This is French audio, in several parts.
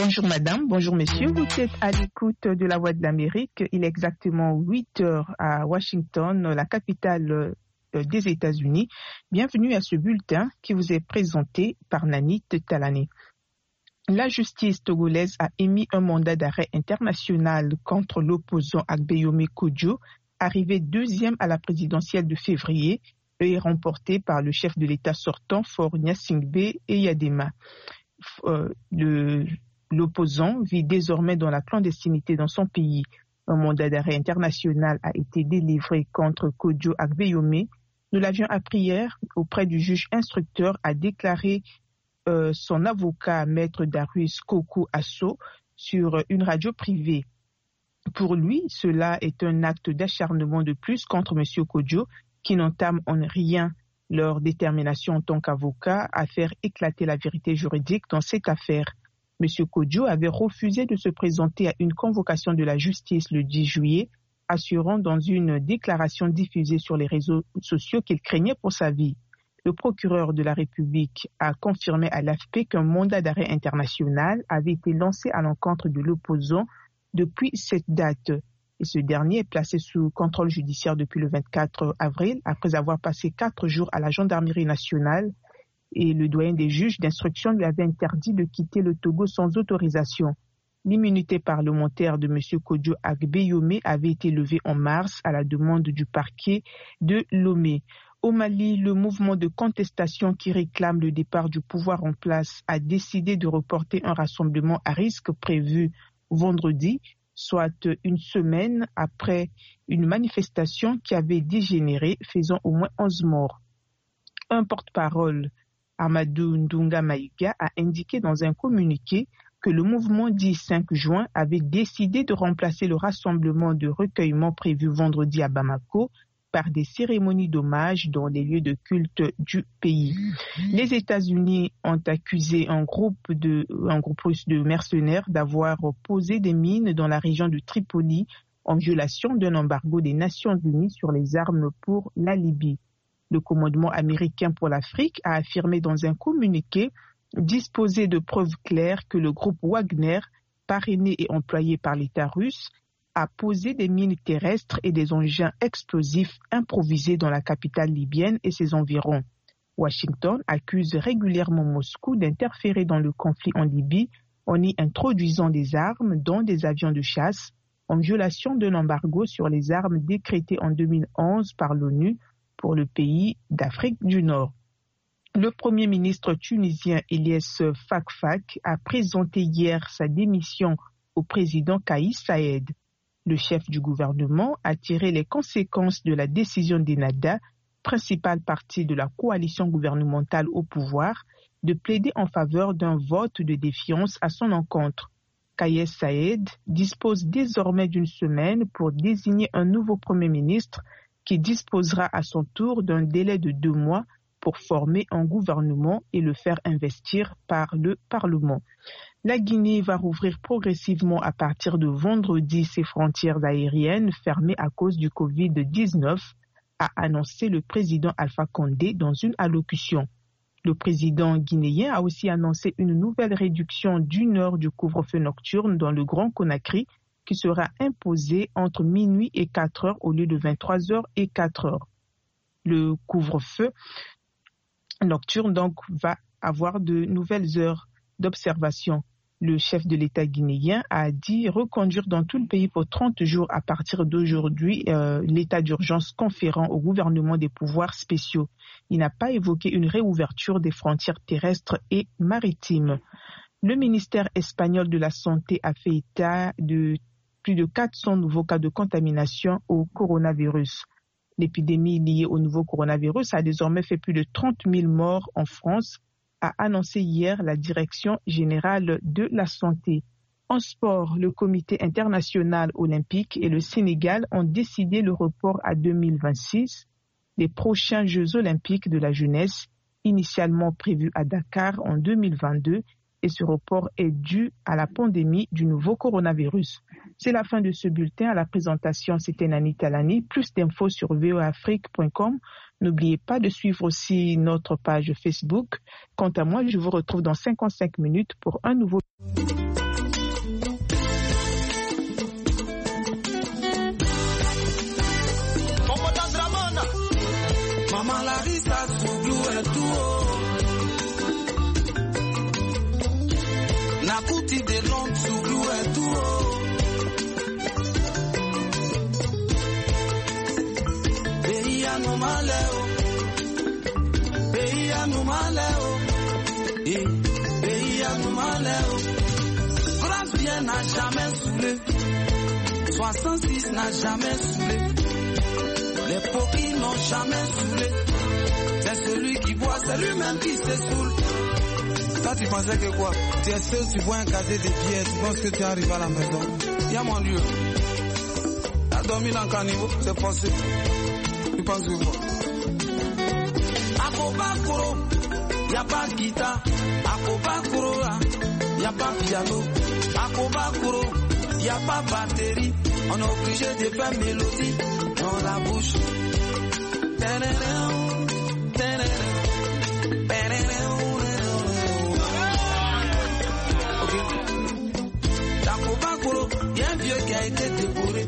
Bonjour madame, bonjour messieurs, vous êtes à l'écoute de la Voix de l'Amérique. Il est exactement 8 heures à Washington, la capitale des États-Unis. Bienvenue à ce bulletin qui vous est présenté par Nanit Talani. La justice togolaise a émis un mandat d'arrêt international contre l'opposant Agbeyome Kodjo, arrivé deuxième à la présidentielle de février et remporté par le chef de l'État sortant, Faure Gnassingbé Eyadema. L'opposant vit désormais dans la clandestinité dans son pays. Un mandat d'arrêt international a été délivré contre Kodjo Agbeyome. Nous l'avions appris hier auprès du juge instructeur, a déclaré son avocat, maître Darius Koku Asso, sur une radio privée. Pour lui, cela est un acte d'acharnement de plus contre M. Kodjo, qui n'entame en rien leur détermination en tant qu'avocat à faire éclater la vérité juridique dans cette affaire. M. Kodjo avait refusé de se présenter à une convocation de la justice le 10 juillet, assurant dans une déclaration diffusée sur les réseaux sociaux qu'il craignait pour sa vie. Le procureur de la République a confirmé à l'AFP qu'un mandat d'arrêt international avait été lancé à l'encontre de l'opposant depuis cette date. Et ce dernier est placé sous contrôle judiciaire depuis le 24 avril, après avoir passé 4 jours à la gendarmerie nationale. Et le doyen des juges d'instruction lui avait interdit de quitter le Togo sans autorisation. L'immunité parlementaire de M. Kodjo Agbeyome avait été levée en mars à la demande du parquet de Lomé. Au Mali, le mouvement de contestation qui réclame le départ du pouvoir en place a décidé de reporter un rassemblement à risque prévu vendredi, soit une semaine après une manifestation qui avait dégénéré, faisant au moins 11 morts. Un porte-parole, Amadou Ndunga Maïga, a indiqué dans un communiqué que le mouvement dit 5 juin avait décidé de remplacer le rassemblement de recueillement prévu vendredi à Bamako par des cérémonies d'hommage dans les lieux de culte du pays. Les États-Unis ont accusé un groupe russe de mercenaires d'avoir posé des mines dans la région de Tripoli en violation d'un embargo des Nations Unies sur les armes pour la Libye. Le commandement américain pour l'Afrique a affirmé dans un communiqué disposer de preuves claires que le groupe Wagner, parrainé et employé par l'État russe, a posé des mines terrestres et des engins explosifs improvisés dans la capitale libyenne et ses environs. Washington accuse régulièrement Moscou d'interférer dans le conflit en Libye en y introduisant des armes, dont des avions de chasse, en violation d'un embargo sur les armes décrété en 2011 par l'ONU pour le pays d'Afrique du Nord. Le Premier ministre tunisien Eliès Fakhfakh a présenté hier sa démission au président Kais Saied. Le chef du gouvernement a tiré les conséquences de la décision d'Ennahda, principal parti de la coalition gouvernementale au pouvoir, de plaider en faveur d'un vote de défiance à son encontre. Kais Saied dispose désormais d'une semaine pour désigner un nouveau Premier ministre qui disposera à son tour d'un délai de 2 mois pour former un gouvernement et le faire investir par le Parlement. La Guinée va rouvrir progressivement à partir de vendredi ses frontières aériennes fermées à cause du Covid-19, a annoncé le président Alpha Condé dans une allocution. Le président guinéen a aussi annoncé une nouvelle réduction d'1 heure du couvre-feu nocturne dans le Grand Conakry qui sera imposée entre minuit et 4 heures au lieu de 23 heures et 4 heures. Le couvre-feu nocturne donc va avoir de nouvelles heures d'observation. Le chef de l'État guinéen a dit reconduire dans tout le pays pour 30 jours à partir d'aujourd'hui l'état d'urgence conférant au gouvernement des pouvoirs spéciaux. Il n'a pas évoqué une réouverture des frontières terrestres et maritimes. Le ministère espagnol de la Santé a fait état de plus de 400 nouveaux cas de contamination au coronavirus. L'épidémie liée au nouveau coronavirus a désormais fait plus de 30 000 morts en France, a annoncé hier la Direction générale de la santé. En sport, le Comité international olympique et le Sénégal ont décidé le report à 2026 des prochains Jeux olympiques de la jeunesse, initialement prévus à Dakar en 2022, et ce report est dû à la pandémie du nouveau coronavirus. C'est la fin de ce bulletin. À la présentation, c'était Nanit Talani. Plus d'infos sur voaafrique.com. N'oubliez pas de suivre aussi notre page Facebook. Quant à moi, je vous retrouve dans 55 minutes pour un nouveau... pays à nous maléo, pays à nous maléo. France bien n'a jamais saoulé, 66 n'a jamais saoulé, les poquis n'ont jamais saoulé. C'est celui qui boit, c'est lui-même qui se saoule. Toi tu pensais que quoi? Tu es seul, tu vois un cadet de billets, tu penses que tu arrives à la maison. Y'a mon Dieu. T'as dormi dans le caniveau, c'est forcé. Tu penses que quoi? Akobakoro, y'a pas de guitare. Akobakoro, y'a pas de piano. Akobakoro, y'a pas de batterie. On est obligé de faire mélodie dans la bouche. Akobakoro, y'a un vieux qui a été décoré.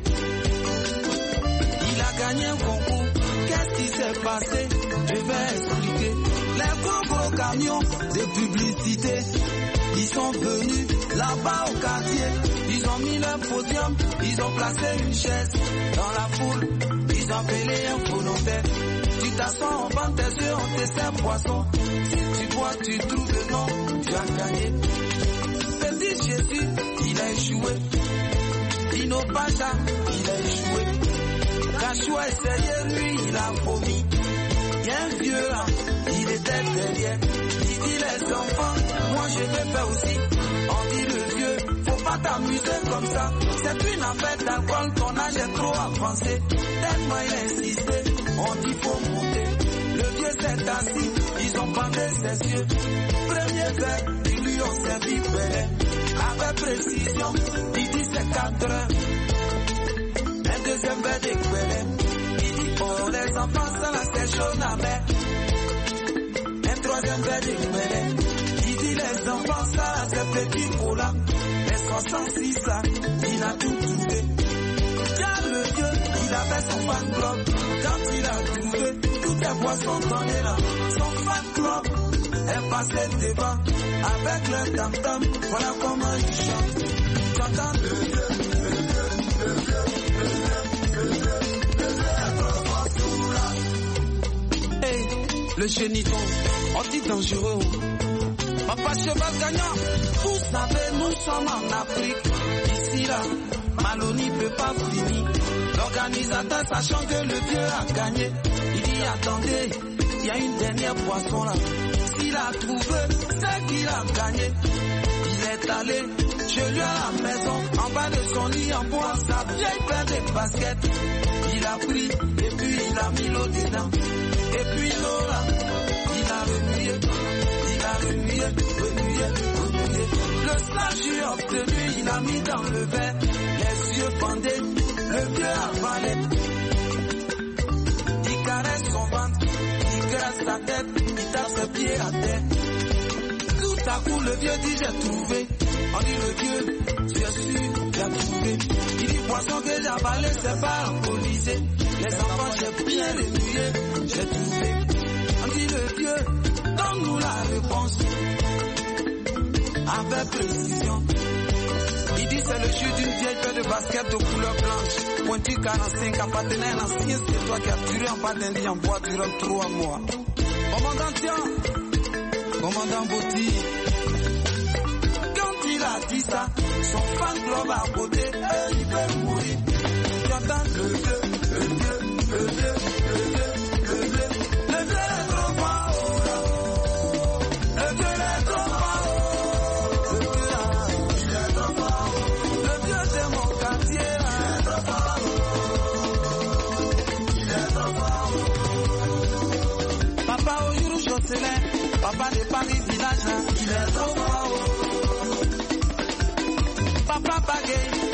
Il a gagné un concours. Qu'est-ce qui s'est passé? Je vais expliquer. Les gros camions de publicité, ils sont venus là-bas au quartier. Ils ont mis leur podium, ils ont placé une chaise dans la foule. Ils ont appelé un volontaire. Tu t'assois, on vend tes yeux, on te sert poisson. Si tu bois, tu trouves le nom, tu as gagné. Petit Jésus, il a échoué. Dino Pacha, il a échoué. Cachoua essayé, lui, il a vomi. Y'a un vieux là, il était derrière. Il dit les enfants, moi je vais faire aussi. On dit le vieux, faut pas t'amuser comme ça. C'est une affaire d'alcool, ton âge est trop avancé. Tellement il a insisté, on dit faut monter. Le vieux s'est assis, ils ont bandé ses yeux. Premier verre, ils lui ont servi belé. Avec précision, il dit c'est 4 heures. Un deuxième verre de belé. Oh, les enfants, ça là, c'est chaud, la mer. Un troisième verre de Guélé. Il dit les enfants, ça là, c'est petit cola. Les 66, ça, il a tout trouvé. Car le vieux, il avait son fan club. Quand il a trouvé, toutes les boissons données là. Son fan club est passé devant. Avec le tam-tam, voilà comment il chante. J'entends le vieux. Le géniton, on dit dangereux. Papa cheval gagnant, vous savez, nous sommes en Afrique. Ici là, Maloney peut pas finir. L'organisateur, sachant que le vieux a gagné, il dit attendez, il y a une dernière boisson là. S'il a trouvé, c'est qu'il a gagné. Il est allé chez lui à la maison, en bas de son lit, en bois, sa vieille paire de baskets. Il a pris, et puis il a mis l'eau dedans. Et puis l'eau là, il a remué. Le statut obtenu, il a mis dans le verre, les yeux bandés, le vieux avalé. Il caresse son ventre, il graisse sa tête, il tape ses pieds à terre. Tout à coup, le vieux dit j'ai trouvé. On dit le vieux, tu es sûr, j'ai trouvé. Il dit poisson que j'ai avalé, c'est pas alcoolisé. Les enfants, j'ai bien remué, j'ai trouvé. On dit le vieux, donne-nous la réponse. Avec précision. Il dit c'est le jus d'une vieille paire de basket de couleur blanche. Pointu 45, appartenait à un ancien, c'est toi qui as duré en bas d'un lit en bois durant 3 mois. Commandant Tian, commandant Botti. Quand il a dit ça, son fan club à côté, il veut mourir. J'entends le vieux, le vieux, le vieux, le vieux, le vieux. Le vieux est trop fort. Le vieux est trop fort. Le vieux, il est trop fort. Le vieux c'est mon quartier. Il est trop fort. Il est trop fort. Papa au jour Jocelyn, papa de Paris village, il est trop fort. Papa Bagay.